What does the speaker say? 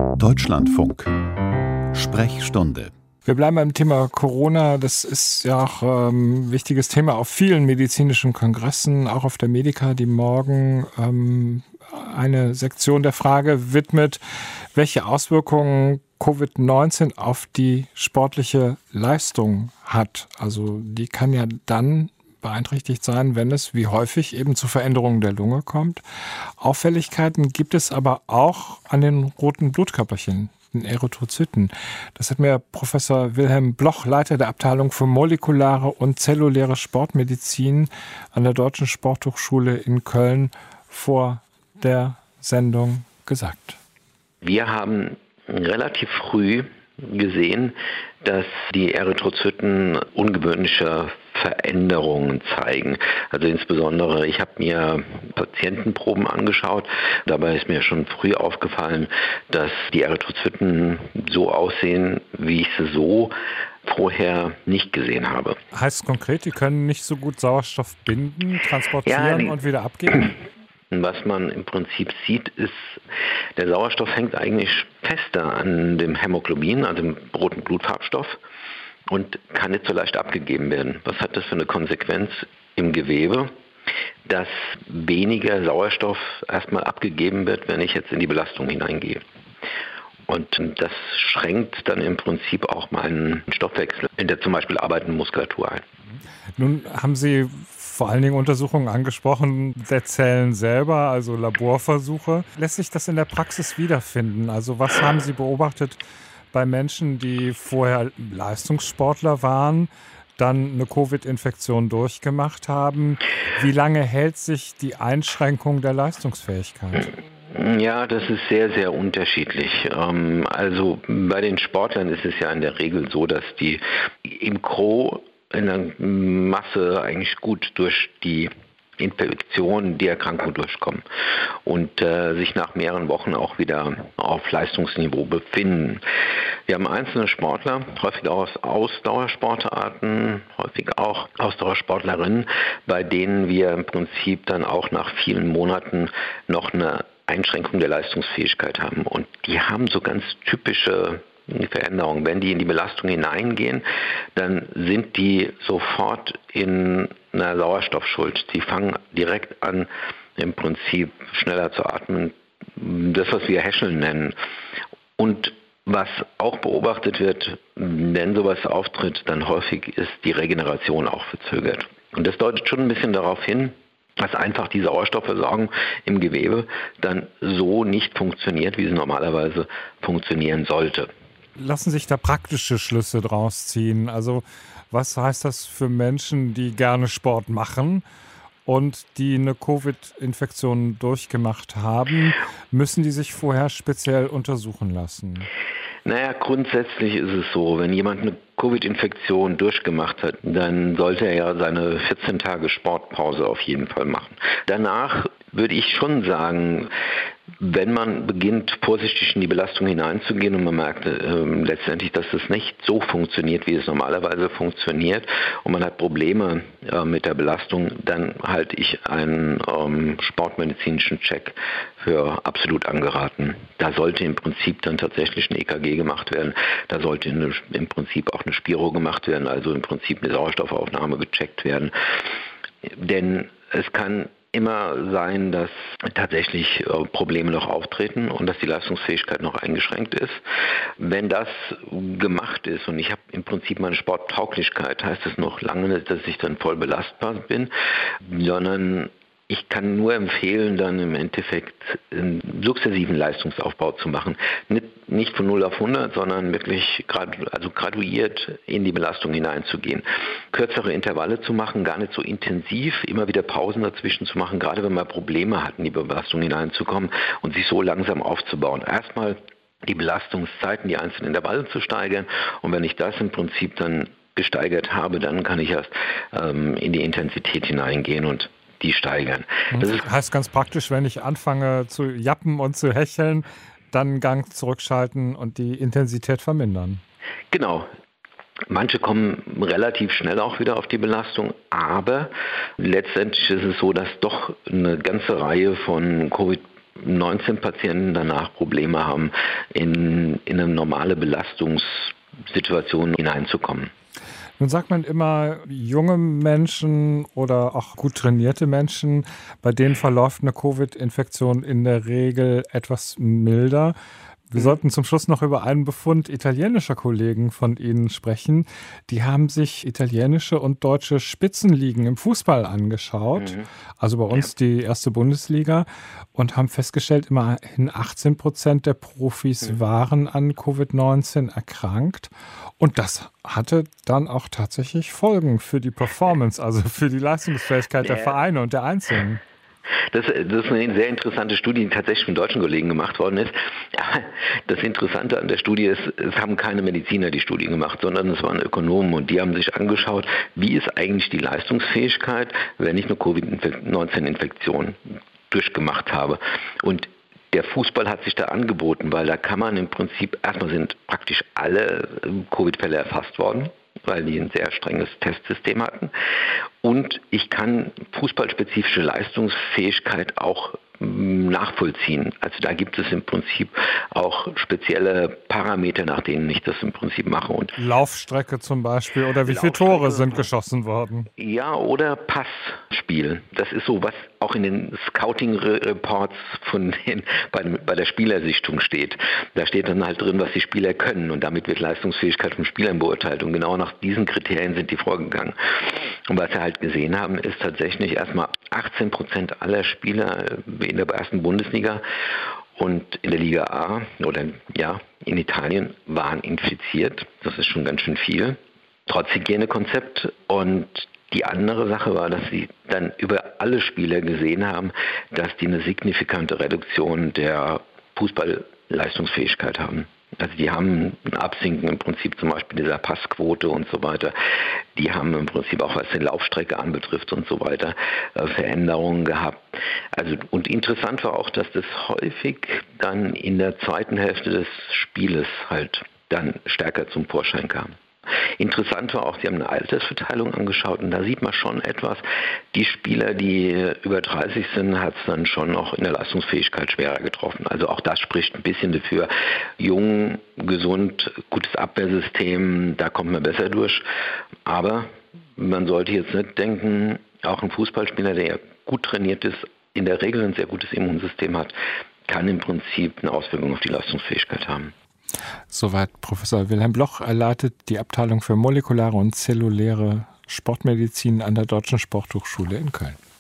Deutschlandfunk. Sprechstunde. Wir bleiben beim Thema Corona. Das ist ja auch ein wichtiges Thema auf vielen medizinischen Kongressen, auch auf der Medica, die morgen eine Sektion der Frage widmet, welche Auswirkungen Covid-19 auf die sportliche Leistung hat. Also die kann ja dann beeinträchtigt sein, wenn es wie häufig eben zu Veränderungen der Lunge kommt. Auffälligkeiten gibt es aber auch an den roten Blutkörperchen, den Erythrozyten. Das hat mir Professor Wilhelm Bloch, Leiter der Abteilung für molekulare und zelluläre Sportmedizin an der Deutschen Sporthochschule in Köln vor der Sendung gesagt. Wir haben relativ früh gesehen, dass die Erythrozyten ungewöhnliche Veränderungen zeigen. Also insbesondere, ich habe mir Patientenproben angeschaut. Dabei ist mir schon früh aufgefallen, dass die Erythrozyten so aussehen, wie ich sie so vorher nicht gesehen habe. Heißt konkret, die können nicht so gut Sauerstoff binden, transportieren und wieder abgeben? Was man im Prinzip sieht, ist, der Sauerstoff hängt eigentlich fester an dem Hämoglobin, also dem roten Blutfarbstoff, und kann nicht so leicht abgegeben werden. Was hat das für eine Konsequenz im Gewebe? Dass weniger Sauerstoff erstmal abgegeben wird, wenn ich jetzt in die Belastung hineingehe. Und das schränkt dann im Prinzip auch meinen Stoffwechsel in der zum Beispiel arbeitenden Muskulatur ein. Nun haben Sie vor allen Dingen Untersuchungen angesprochen der Zellen selber, also Laborversuche. Lässt sich das in der Praxis wiederfinden? Also was haben Sie beobachtet bei Menschen, die vorher Leistungssportler waren, dann eine Covid-Infektion durchgemacht haben? Wie lange hält sich die Einschränkung der Leistungsfähigkeit? Ja, das ist sehr, sehr unterschiedlich. Also bei den Sportlern ist es ja in der Regel so, dass die im Gros in der Masse eigentlich gut durch die Infektion, die Erkrankung durchkommen und sich nach mehreren Wochen auch wieder auf Leistungsniveau befinden. Wir haben einzelne Sportler, häufig auch aus Ausdauersportarten, häufig auch Ausdauersportlerinnen, bei denen wir im Prinzip dann auch nach vielen Monaten noch eine Einschränkung der Leistungsfähigkeit haben. Und die haben so ganz typische Veränderungen. Wenn die in die Belastung hineingehen, dann sind die sofort in einer Sauerstoffschuld. Die fangen direkt an, im Prinzip schneller zu atmen. Das, was wir Häscheln nennen. Und was auch beobachtet wird, wenn sowas auftritt, dann häufig ist die Regeneration auch verzögert. Und das deutet schon ein bisschen darauf hin, dass einfach die Sauerstoffversorgung im Gewebe dann so nicht funktioniert, wie sie normalerweise funktionieren sollte. Lassen sich da praktische Schlüsse draus ziehen? Also was heißt das für Menschen, die gerne Sport machen und die eine Covid-Infektion durchgemacht haben? Müssen die sich vorher speziell untersuchen lassen? Naja, grundsätzlich ist es so, wenn jemand eine Covid-Infektion durchgemacht hat, dann sollte er ja seine 14 Tage Sportpause auf jeden Fall machen. Danach würde ich schon sagen, wenn man beginnt, vorsichtig in die Belastung hineinzugehen und man merkt letztendlich, dass es nicht so funktioniert, wie es normalerweise funktioniert und man hat Probleme mit der Belastung, dann halte ich einen sportmedizinischen Check für absolut angeraten. Da sollte im Prinzip dann tatsächlich ein EKG gemacht werden, da sollte im Prinzip auch eine Spiro gemacht werden, also im Prinzip eine Sauerstoffaufnahme gecheckt werden. Denn es kann immer sein, dass tatsächlich Probleme noch auftreten und dass die Leistungsfähigkeit noch eingeschränkt ist. Wenn das gemacht ist und ich habe im Prinzip meine Sporttauglichkeit, heißt es noch lange nicht, dass ich dann voll belastbar bin, sondern ich kann nur empfehlen, dann im Endeffekt einen sukzessiven Leistungsaufbau zu machen. Nicht von 0 auf 100, sondern wirklich graduiert in die Belastung hineinzugehen. Kürzere Intervalle zu machen, gar nicht so intensiv, immer wieder Pausen dazwischen zu machen, gerade wenn man Probleme hat, in die Belastung hineinzukommen und sich so langsam aufzubauen. Erstmal die Belastungszeiten, die einzelnen Intervalle zu steigern und wenn ich das im Prinzip dann gesteigert habe, dann kann ich erst in die Intensität hineingehen und die steigern. Das heißt ganz praktisch, wenn ich anfange zu jappen und zu hecheln, dann Gang zurückschalten und die Intensität vermindern. Genau. Manche kommen relativ schnell auch wieder auf die Belastung, aber letztendlich ist es so, dass doch eine ganze Reihe von Covid Covid-19-Patienten danach Probleme haben, in eine normale Belastungssituation hineinzukommen. Nun sagt man immer, junge Menschen oder auch gut trainierte Menschen, bei denen verläuft eine Covid-Infektion in der Regel etwas milder. Wir sollten zum Schluss noch über einen Befund italienischer Kollegen von Ihnen sprechen. Die haben sich italienische und deutsche Spitzenligen im Fußball angeschaut, also bei uns die erste Bundesliga, und haben festgestellt, immerhin 18% der Profis waren an Covid-19 erkrankt. Und das hatte dann auch tatsächlich Folgen für die Performance, also für die Leistungsfähigkeit der Vereine und der Einzelnen. Das ist eine sehr interessante Studie, die tatsächlich von deutschen Kollegen gemacht worden ist. Das Interessante an der Studie ist, es haben keine Mediziner die Studie gemacht, sondern es waren Ökonomen und die haben sich angeschaut, wie ist eigentlich die Leistungsfähigkeit, wenn ich eine Covid-19-Infektion durchgemacht habe. Und der Fußball hat sich da angeboten, weil da kann man im Prinzip, erstmal sind praktisch alle Covid-Fälle erfasst worden, weil die ein sehr strenges Testsystem hatten. Und ich kann fußballspezifische Leistungsfähigkeit auch nachvollziehen. Also da gibt es im Prinzip auch spezielle Parameter, nach denen ich das im Prinzip mache. Und Laufstrecke zum Beispiel oder wie viele Tore sind geschossen worden? Ja, oder Passspiel. Das ist so, was auch in den Scouting-Reports bei der Spielersichtung steht. Da steht dann halt drin, was die Spieler können und damit wird Leistungsfähigkeit von Spielern beurteilt und genau nach diesen Kriterien sind die vorgegangen. Und was wir halt gesehen haben, ist tatsächlich erstmal 18% aller Spieler in der ersten Bundesliga und in der Liga A oder in Italien waren infiziert. Das ist schon ganz schön viel. Trotz Hygienekonzept. Und die andere Sache war, dass sie dann über alle Spieler gesehen haben, dass die eine signifikante Reduktion der Fußballleistungsfähigkeit haben. Also die haben ein Absinken im Prinzip zum Beispiel dieser Passquote und so weiter. Die haben im Prinzip auch, was die Laufstrecke anbetrifft und so weiter, Veränderungen gehabt. Also und interessant war auch, dass das häufig dann in der zweiten Hälfte des Spieles halt dann stärker zum Vorschein kam. Interessant war auch, sie haben eine Altersverteilung angeschaut und da sieht man schon etwas, die Spieler, die über 30 sind, hat es dann schon auch in der Leistungsfähigkeit schwerer getroffen. Also auch das spricht ein bisschen dafür, jung, gesund, gutes Abwehrsystem, da kommt man besser durch. Aber man sollte jetzt nicht denken, auch ein Fußballspieler, der ja gut trainiert ist, in der Regel ein sehr gutes Immunsystem hat, kann im Prinzip eine Auswirkung auf die Leistungsfähigkeit haben. Soweit Professor Wilhelm Bloch. Er leitet die Abteilung für molekulare und zelluläre Sportmedizin an der Deutschen Sporthochschule in Köln.